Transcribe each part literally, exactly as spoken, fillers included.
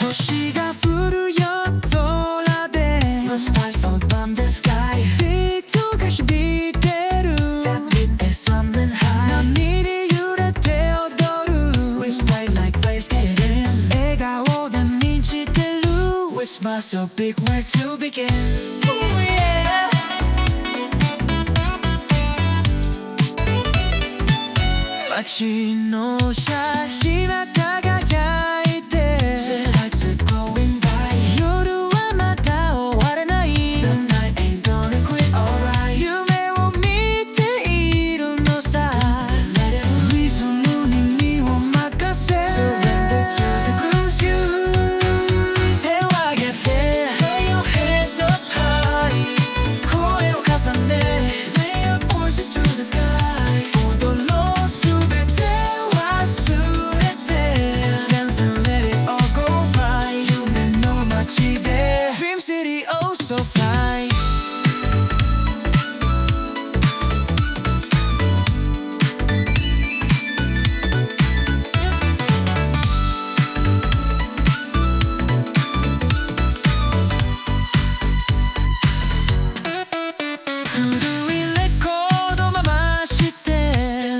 星が降るよ空で Stars fall from the sky ビートが響いてる That beat is something high 波に揺れて踊る We stay like waves getting 笑顔で満ちてる Whisper so big where to begin oh yeah 街の写真は輝いて Lights are glowing bright 夜はまだ終われない The night ain't gonna quit alright 夢を見ているのさ リズムに身を任せ Surrender to the grooves you 手を上げて Lay your hands up high 声を重ね Lay your voices to the sky 踊ろうすべて忘れて Dance and let it all go by 夢の街で Dream City oh so fly古いレコード回して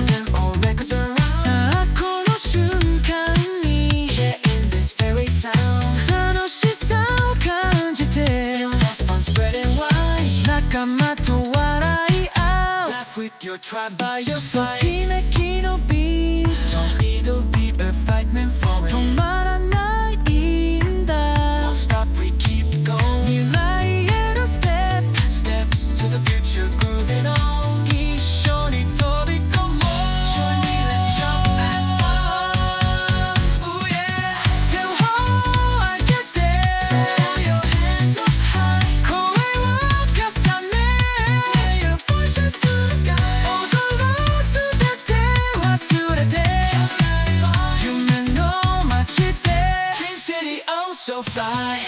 さあこの瞬間に Yeah, in this very sound 楽しさを感じて Feel the fun spreading wide 仲間と笑い合う Laugh with your tribe by your side ときめきのビート It'll be a fight meant for it 止まらないんだ Won't stop, we keep going 未来へのステップ Steps to the future grooving on 一緒に飛び込もう Join me, let's jump as one Ooh yeah 手を上げて Throw your hands up high 声を重ね Lay your voices to the sky 踊ろうすべて忘れて 夢の街で Dream City oh so fly